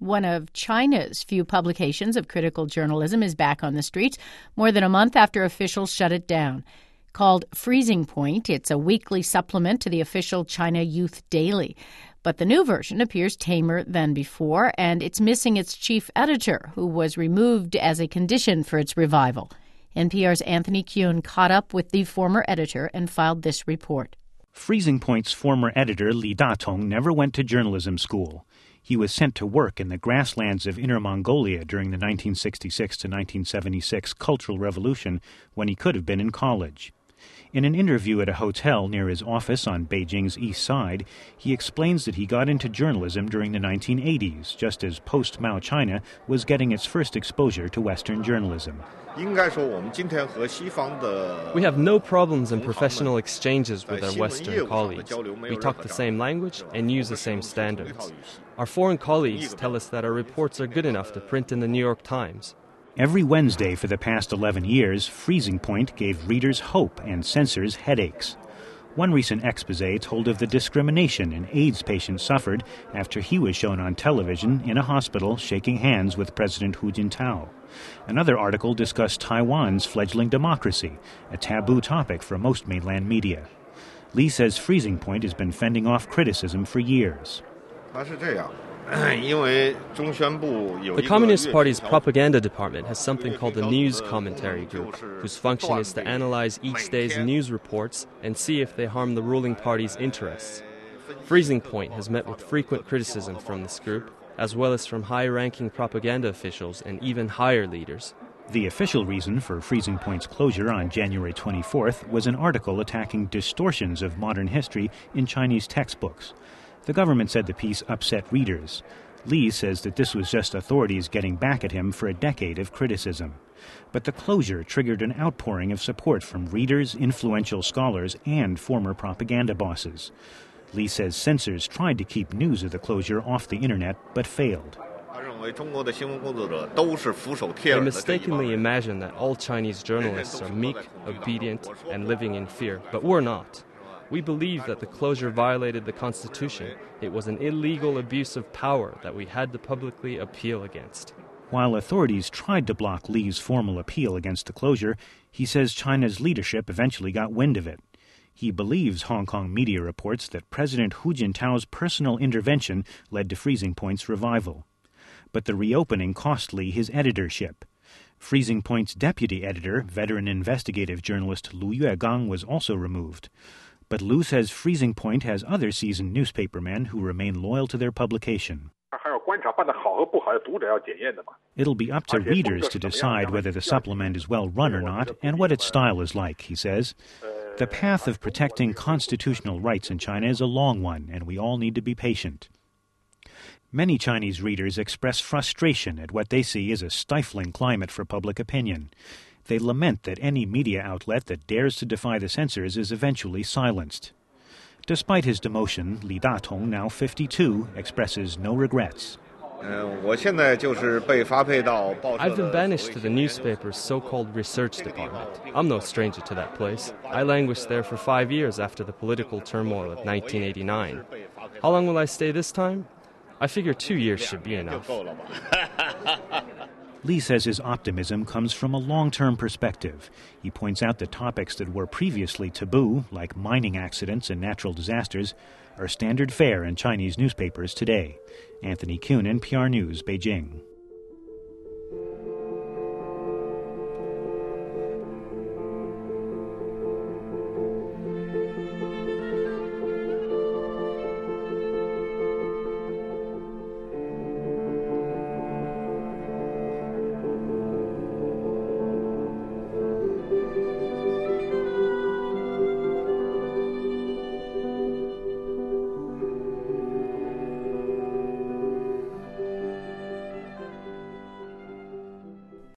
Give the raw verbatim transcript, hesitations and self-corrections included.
One of China's few publications of critical journalism is back on the streets more than a month after officials shut it down. Called Freezing Point, it's a weekly supplement to the official China Youth Daily. But the new version appears tamer than before, and it's missing its chief editor, who was removed as a condition for its revival. N P R's Anthony Kuhn caught up with the former editor and filed this report. Freezing Point's former editor, Li Datong, never went to journalism school. He was sent to work in the grasslands of Inner Mongolia during the nineteen sixty-six to nineteen seventy-six Cultural Revolution, when he could have been in college. In an interview at a hotel near his office on Beijing's east side, he explains that he got into journalism during the nineteen eighties, just as post-Mao China was getting its first exposure to Western journalism. We have no problems in professional exchanges with our Western colleagues. We talk the same language and use the same standards. Our foreign colleagues tell us that our reports are good enough to print in the New York Times. Every Wednesday for the past eleven years, Freezing Point gave readers hope and censors headaches. One recent exposé told of the discrimination an AIDS patient suffered after he was shown on television in a hospital shaking hands with President Hu Jintao. Another article discussed Taiwan's fledgling democracy, a taboo topic for most mainland media. Li says Freezing Point has been fending off criticism for years. The Communist Party's propaganda department has something called the News Commentary Group, whose function is to analyze each day's news reports and see if they harm the ruling party's interests. Freezing Point has met with frequent criticism from this group, as well as from high-ranking propaganda officials and even higher leaders. The official reason for Freezing Point's closure on January twenty-fourth was an article attacking distortions of modern history in Chinese textbooks. The government said the piece upset readers. Li says that this was just authorities getting back at him for a decade of criticism. But the closure triggered an outpouring of support from readers, influential scholars, and former propaganda bosses. Li says censors tried to keep news of the closure off the internet, but failed. They mistakenly imagine that all Chinese journalists are meek, obedient, and living in fear, but we're not. We believe that the closure violated the Constitution. It was an illegal abuse of power that we had to publicly appeal against. While authorities tried to block Li's formal appeal against the closure, he says China's leadership eventually got wind of it. He believes Hong Kong media reports that President Hu Jintao's personal intervention led to Freezing Point's revival. But the reopening cost Li his editorship. Freezing Point's deputy editor, veteran investigative journalist Lu Yuegang, was also removed. But Lu says Freezing Point has other seasoned newspapermen who remain loyal to their publication. It'll be up to readers to decide whether the supplement is well run or not and what its style is like, he says. The path of protecting constitutional rights in China is a long one, and we all need to be patient. Many Chinese readers express frustration at what they see as a stifling climate for public opinion. They lament that any media outlet that dares to defy the censors is eventually silenced. Despite his demotion, Li Datong, now fifty-two, expresses no regrets. I've been banished to the newspaper's so-called research department. I'm no stranger to that place. I languished there for five years after the political turmoil of nineteen eighty-nine. How long will I stay this time? I figure two years should be enough. Li says his optimism comes from a long-term perspective. He points out that topics that were previously taboo, like mining accidents and natural disasters, are standard fare in Chinese newspapers today. Anthony Kuhn, N P R News, Beijing.